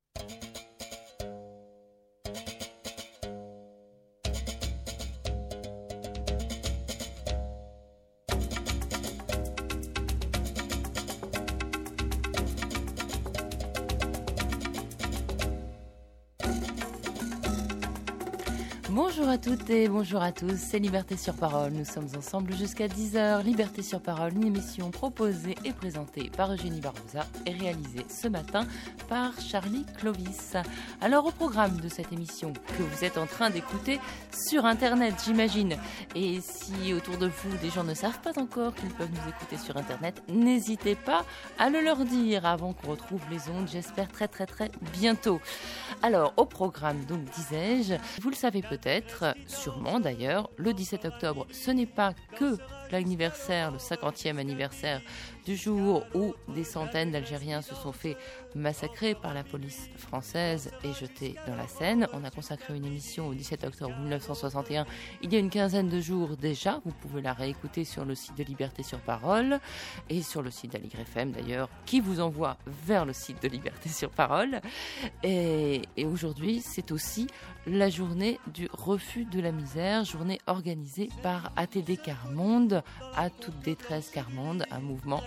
Bonjour à toutes et bonjour à tous, c'est Liberté sur Parole. Nous sommes ensemble jusqu'à 10h. Liberté sur Parole, une émission proposée et présentée par Eugénie Barbosa et réalisée ce matin par Charlie Clovis. Alors au programme de cette émission que vous êtes en train d'écouter sur Internet, j'imagine. Et si autour de vous des gens ne savent pas encore qu'ils peuvent nous écouter sur Internet, n'hésitez pas à le leur dire avant qu'on retrouve les ondes, j'espère très bientôt. Alors au programme, donc disais-je, vous le savez peut-être, sûrement d'ailleurs, le 17 octobre, ce n'est pas que l'anniversaire, le 50e anniversaire du jour où des centaines d'Algériens se sont fait massacrer par la police française et jetés dans la Seine. On a consacré une émission au 17 octobre 1961, il y a une quinzaine de jours déjà. Vous pouvez la réécouter sur le site de Liberté sur Parole et sur le site d'Aligre FM d'ailleurs, qui vous envoie vers le site de Liberté sur Parole. Et aujourd'hui, c'est aussi la journée du refus de la misère, journée organisée par ATD Quart-Monde, à toute détresse Quart-Monde, un mouvement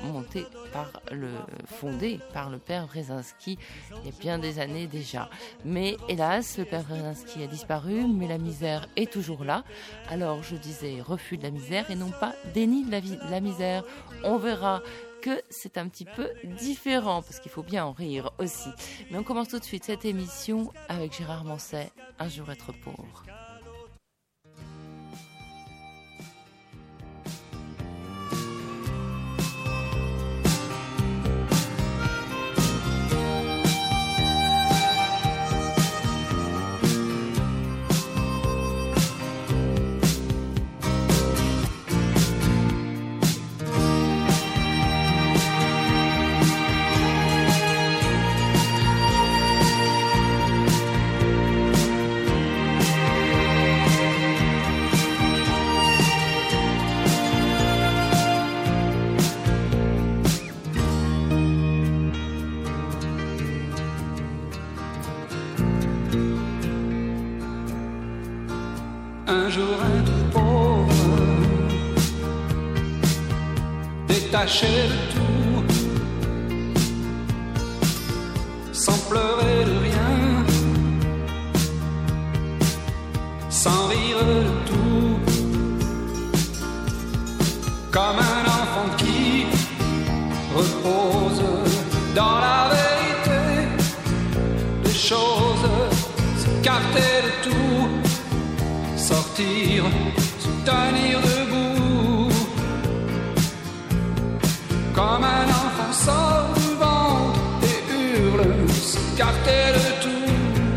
fondé par le père Brzezinski il y a bien des années déjà. Mais hélas, le père Brzezinski a disparu, mais la misère est toujours là. Alors je disais refus de la misère et non pas déni de la misère. On verra que c'est un petit peu différent, parce qu'il faut bien en rire aussi. Mais on commence tout de suite cette émission avec Gérard Manset, Un jour être pauvre. Un jour être pauvre, détaché de tout, sans pleurer de rien, sans rire de tout, comme un enfant qui repose dans la vérité des choses, s'écarter de tout, sortir, se tenir debout, comme un enfant sort du ventre et hurle, s'écarter de tout.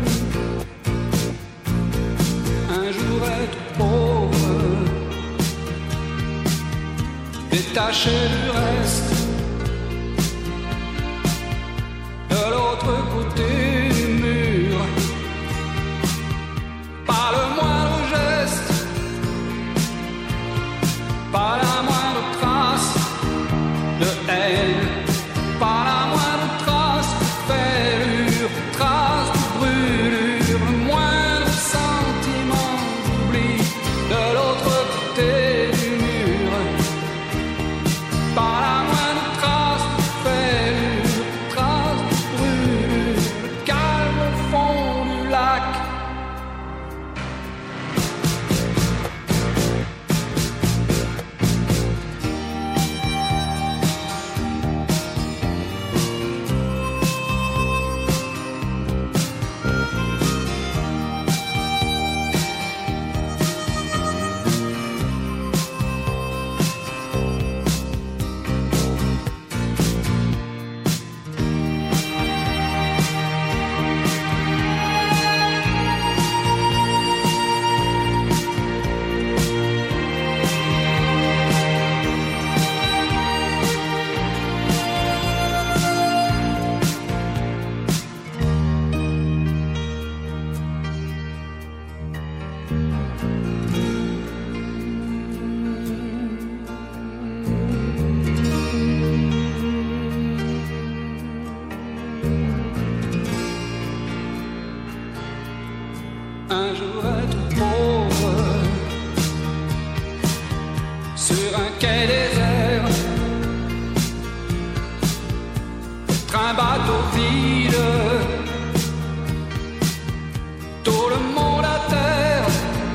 Un jour être pauvre, détaché du reste, de l'autre côté du mur, pas le moindre geste, pas la moindre trace de haine, pas la moindre trace de fêlure, trace de brûlure, le moindre sentiment d'oubli de l'autre côté du mur, pas la un jour être pauvre sur un quai désert, être un bateau vide, tout le monde à terre,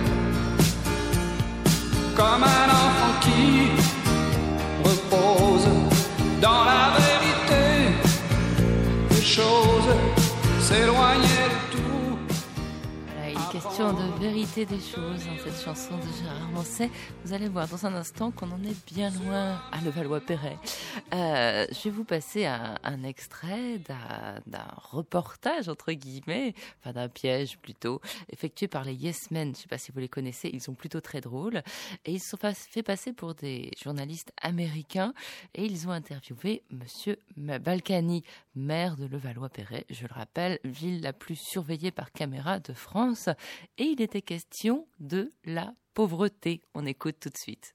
comme un enfant qui repose dans la vérité des choses, s'éloigner de tout. Question de vérité des choses dans cette chanson de Gérard Manset. Vous allez voir dans un instant qu'on en est bien loin à Levallois-Perret. Je vais vous passer un extrait d'un reportage, entre guillemets, enfin d'un piège plutôt, effectué par les Yes Men. Je ne sais pas si vous les connaissez, ils sont plutôt très drôles. Et ils se sont fait passer pour des journalistes américains et ils ont interviewé Monsieur Balkany, maire de Levallois-Perret, je le rappelle, ville la plus surveillée par caméra de France. Et il était question de la pauvreté. On écoute tout de suite.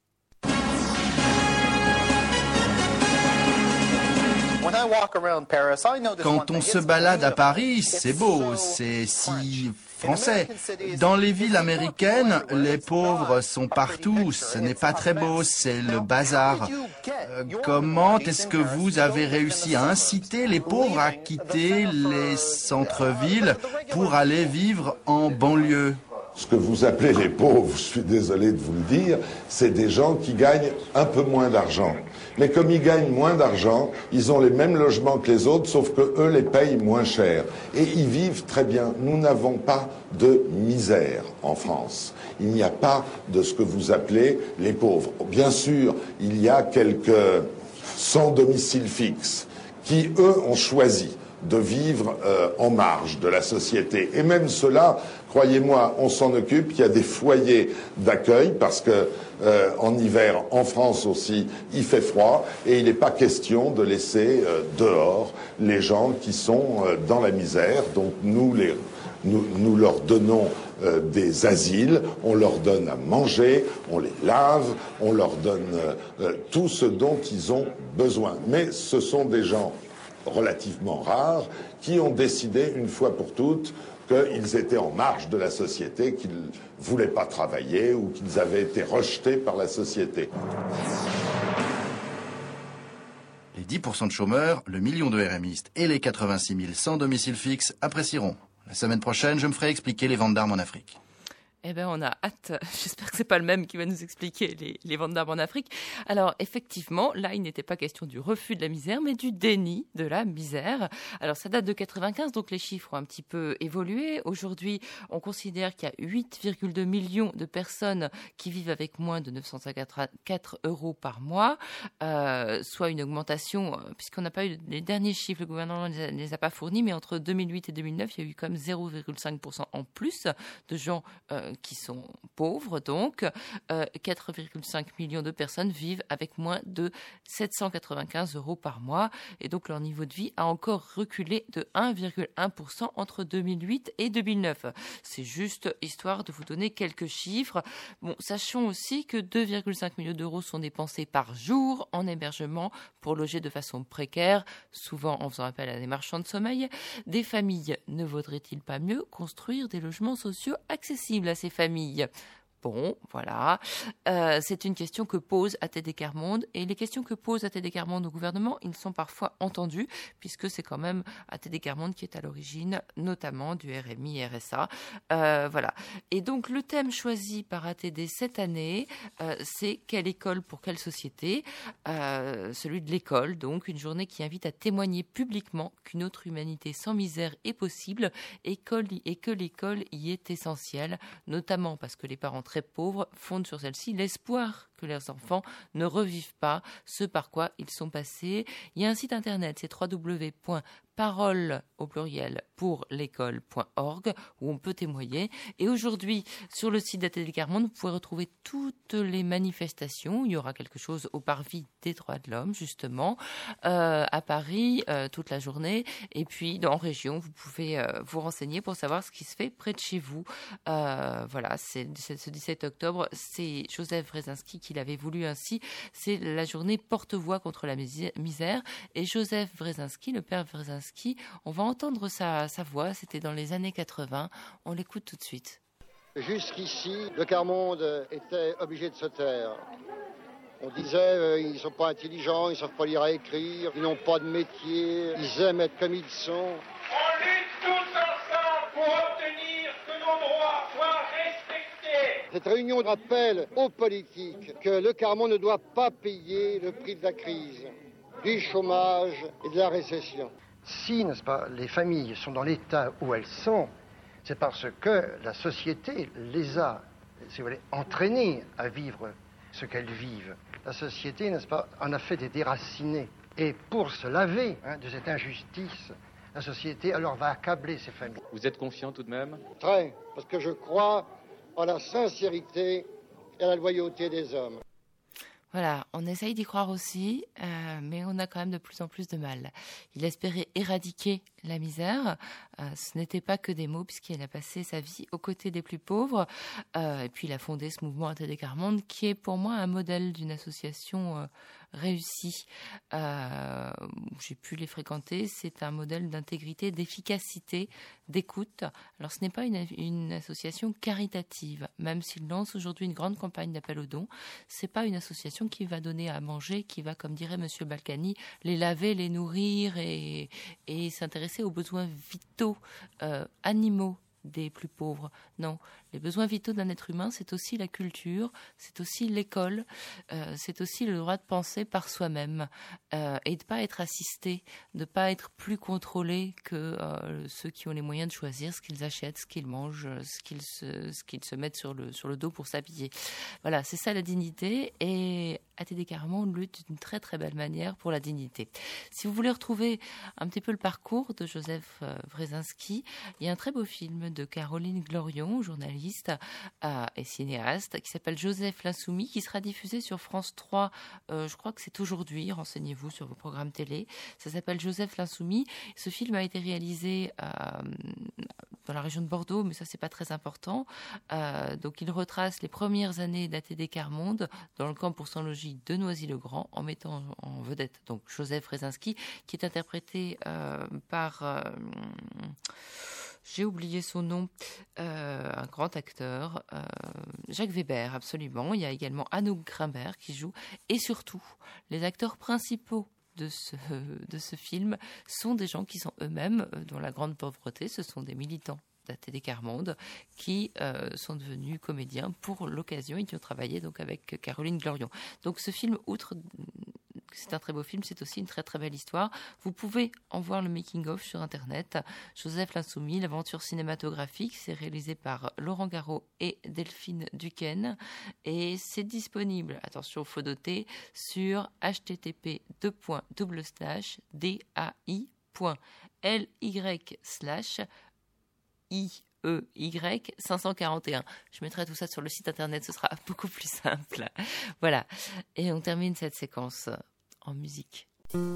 Quand on se balade à Paris, c'est beau, c'est si français. Dans les villes américaines, les pauvres sont partout, ce n'est pas très beau, c'est le bazar. Comment est-ce que vous avez réussi à inciter les pauvres à quitter les centres-villes pour aller vivre en banlieue ? Ce que vous appelez les pauvres, je suis désolé de vous le dire, c'est des gens qui gagnent un peu moins d'argent. Mais comme ils gagnent moins d'argent, ils ont les mêmes logements que les autres, sauf que eux les payent moins cher. Et ils vivent très bien. Nous n'avons pas de misère en France. Il n'y a pas de ce que vous appelez les pauvres. Bien sûr, il y a quelques sans domicile fixe qui, eux, ont choisi de vivre en marge de la société. Et même cela, croyez-moi, on s'en occupe. Il y a des foyers d'accueil parce que en hiver, en France aussi, il fait froid et il n'est pas question de laisser dehors les gens qui sont dans la misère. Donc nous leur donnons des asiles, on leur donne à manger, on les lave, on leur donne tout ce dont ils ont besoin. Mais ce sont des gens relativement rares qui ont décidé une fois pour toutes qu'ils étaient en marge de la société, qu'ils ne voulaient pas travailler ou qu'ils avaient été rejetés par la société. Les 10% de chômeurs, le million de RMistes et les 86 000 sans domicile fixe apprécieront. La semaine prochaine, je me ferai expliquer les ventes d'armes en Afrique. Eh bien, on a hâte. J'espère que c'est pas le même qui va nous expliquer les ventes d'armes en Afrique. Alors, effectivement, là, il n'était pas question du refus de la misère, mais du déni de la misère. Alors, ça date de 95, donc les chiffres ont un petit peu évolué. Aujourd'hui, on considère qu'il y a 8,2 millions de personnes qui vivent avec moins de 954 € par mois, soit une augmentation, puisqu'on n'a pas eu les derniers chiffres, le gouvernement ne les a pas fournis, mais entre 2008 et 2009, il y a eu comme 0,5% en plus de gens qui sont pauvres, donc 4,5 millions de personnes vivent avec moins de 795 € par mois et donc leur niveau de vie a encore reculé de 1,1% entre 2008 et 2009. C'est juste histoire de vous donner quelques chiffres. Bon, sachons aussi que 2,5 millions d'euros sont dépensés par jour en hébergement pour loger de façon précaire, souvent en faisant appel à des marchands de sommeil. Des familles, ne vaudrait-il pas mieux construire des logements sociaux accessibles à ces familles ? Bon, voilà. C'est une question que pose ATD Quart Monde. Et les questions que pose ATD Quart Monde au gouvernement, ils sont parfois entendus, puisque c'est quand même ATD Quart Monde qui est à l'origine, notamment du RMI, RSA. Voilà. Et donc, le thème choisi par ATD cette année, c'est quelle école pour quelle société ? Celui de l'école, donc, une journée qui invite à témoigner publiquement qu'une autre humanité sans misère est possible et que l'école y est essentielle, notamment parce que les parents très pauvres fondent sur celle-ci l'espoir que leurs enfants ne revivent pas ce par quoi ils sont passés. Il y a un site internet, c'est www.parole au pluriel pour l'école.org où on peut témoigner. Et aujourd'hui, sur le site d'ATD Quart Monde, vous pouvez retrouver toutes les manifestations. Il y aura quelque chose au Parvis des droits de l'homme, justement, à Paris, toute la journée. Et puis, en région, vous pouvez vous renseigner pour savoir ce qui se fait près de chez vous. Voilà, c'est ce 17 octobre, c'est Joseph Wresinski qui l'avait voulu ainsi. C'est la journée porte-voix contre la misère. Et Joseph Wresinski, le père Wresinski, on va entendre sa voix, c'était dans les années 80. On l'écoute tout de suite. Jusqu'ici, le quart-monde était obligé de se taire. On disait ils ne sont pas intelligents, ils ne savent pas lire et écrire, ils n'ont pas de métier, ils aiment être comme ils sont. On lutte tous ensemble pour obtenir que nos droits soient respectés. Cette réunion rappelle aux politiques que le quart-monde ne doit pas payer le prix de la crise, du chômage et de la récession. Si, n'est-ce pas, les familles sont dans l'état où elles sont, c'est parce que la société les a, si vous voulez, entraînées à vivre ce qu'elles vivent. La société, n'est-ce pas, en a fait des déracinés. Et pour se laver de cette injustice, la société alors va accabler ces familles. Vous êtes confiant tout de même ? Très, parce que je crois en la sincérité et à la loyauté des hommes. Voilà, on essaye d'y croire aussi, mais on a quand même de plus en plus de mal. Il espérait éradiquer la misère. Ce n'était pas que des mots, puisqu'il a passé sa vie aux côtés des plus pauvres. Et puis il a fondé ce mouvement ATD Quart-Monde, qui est pour moi un modèle d'une association réussie. J'ai pu les fréquenter. C'est un modèle d'intégrité, d'efficacité, d'écoute. Alors ce n'est pas une association caritative, même s'il lance aujourd'hui une grande campagne d'appel aux dons. C'est pas une association qui va donner à manger, qui va, comme dirait Monsieur Balkany, les laver, les nourrir et s'intéresser aux besoins vitaux animaux des plus pauvres. Non, les besoins vitaux d'un être humain, c'est aussi la culture, c'est aussi l'école, c'est aussi le droit de penser par soi-même et de pas être assisté, de pas être plus contrôlé que ceux qui ont les moyens de choisir ce qu'ils achètent, ce qu'ils mangent, ce qu'ils se mettent sur le dos pour s'habiller. Voilà, c'est ça la dignité, et ATD Quart-Monde lutte d'une très très belle manière pour la dignité. Si vous voulez retrouver un petit peu le parcours de Joseph Wrezinski, il y a un très beau film de Caroline Glorion, journaliste et cinéaste, qui s'appelle Joseph l'Insoumis, qui sera diffusé sur France 3, je crois que c'est aujourd'hui, renseignez-vous sur vos programmes télé. Ça s'appelle Joseph l'Insoumis. Ce film a été réalisé dans la région de Bordeaux, mais ça c'est pas très important. Donc il retrace les premières années d'ATD Quart-Monde dans le camp pour sans logis de Noisy-le-Grand, en mettant en vedette donc Joseph Wrezinski, qui est interprété par j'ai oublié son nom, un grand acteur, Jacques Weber, absolument. Il y a également Anouk Grimbert qui joue, et surtout les acteurs principaux de ce film sont des gens qui sont eux-mêmes dans la grande pauvreté. Ce sont des militants d'ATD Quart-Monde qui sont devenus comédiens pour l'occasion et qui ont travaillé donc avec Caroline Glorion. Donc ce film, outre c'est un très beau film, c'est aussi une très très belle histoire. Vous pouvez en voir le making-of sur Internet. Joseph l'Insoumis, l'aventure cinématographique, c'est réalisé par Laurent Garot et Delphine Duquesne. Et c'est disponible, attention, faut noter, sur http://dai.ly/IEY 541. Je mettrai tout ça sur le site internet, ce sera beaucoup plus simple. Voilà. Et on termine cette séquence en musique.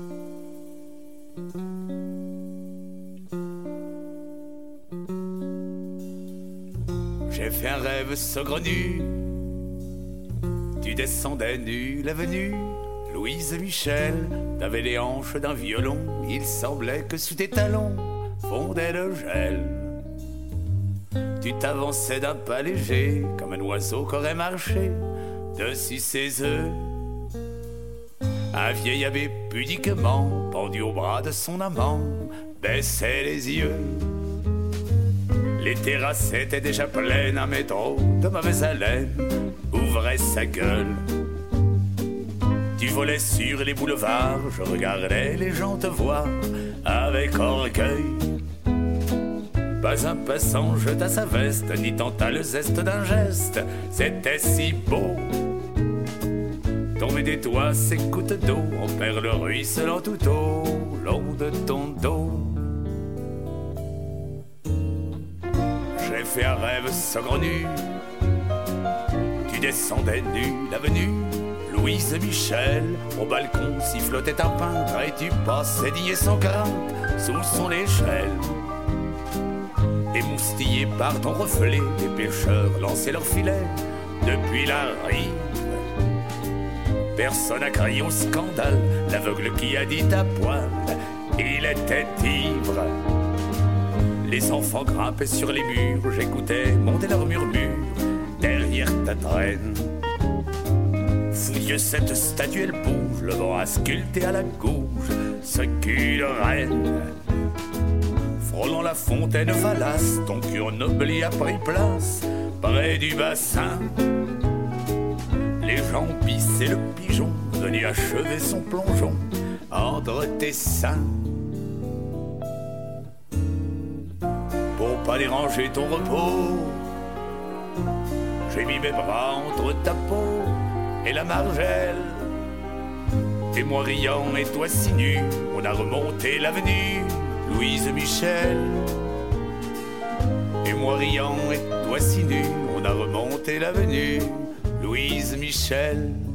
J'ai fait un rêve saugrenu. Tu descendais nu l'avenue Louise Michel, t'avais les hanches d'un violon. Il semblait que sous tes talons fondait le gel. Tu t'avançais d'un pas léger, comme un oiseau qu'aurait marché dessus ses œufs. Un vieil abbé pudiquement, pendu au bras de son amant, baissait les yeux. Les terrasses étaient déjà pleines, un métro de mauvaise haleine ouvrait sa gueule. Tu volais sur les boulevards, je regardais les gens te voir avec orgueil. Pas un passant jeta sa veste, ni tenta le zeste d'un geste, c'était si beau. Tomber des toits, ces gouttes d'eau, on perd le ruisselant tout au long de ton dos. J'ai fait un rêve saugrenu, tu descendais nu l'avenue Louise Michel, au balcon sifflotait un peintre et tu passais digne sans crainte sous son échelle. Émoustillé par ton reflet, les pêcheurs lançaient leurs filets depuis la rive. Personne n'a crié au scandale, l'aveugle qui a dit à poil, il était ivre. Les enfants grimpaient sur les murs, j'écoutais monter leur murmure derrière ta traîne. Fouille cette statue, elle bouge, le vent a sculpté à la gauche ce cul de reine. Frôlant la fontaine valace, ton cul ennobli a pris place près du bassin. Les gens pissaient le pigeon, venu achever son plongeon entre tes seins. Pour pas déranger ton repos, j'ai mis mes bras entre ta peau et la margelle. Et moi riant et toi si nu, on a remonté l'avenue Louise Michel. Et moi riant et toi si nu, on a remonté l'avenue Louise Michel.